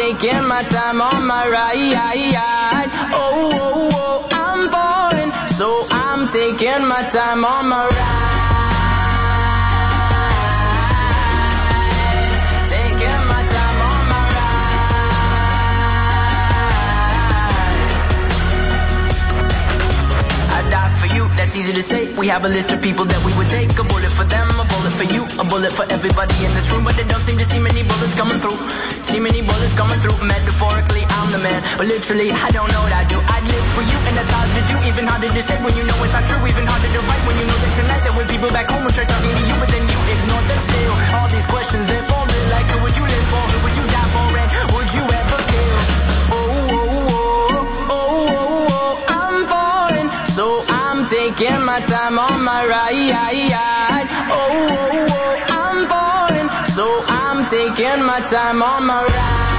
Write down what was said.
taking my time on my ride. Oh, oh, oh, I'm falling, so I'm taking my time on my ride. Taking my time on my ride. I die for you, that's easy to say. We have a list of people that we would take. A bullet for them, a bullet for you, a bullet for everybody in this room. But they don't seem to see many bullets coming through. See many bullets coming through. Metaphorically, I'm the man, but literally, I don't know what I do. I'd live for you, and that's hard to do. Even harder to say when you know it's not true. Even harder to write when you know that tonight there were people back home who tried talking to you, but then you ignore them still. All these questions, they're falling like, who would you live for? Who would you die for? And would you ever kill? Oh, oh, oh, oh, oh, oh, I'm falling, so I'm taking my time on my ride. Oh, oh, oh, I'm falling, so I'm taking my time on my ride.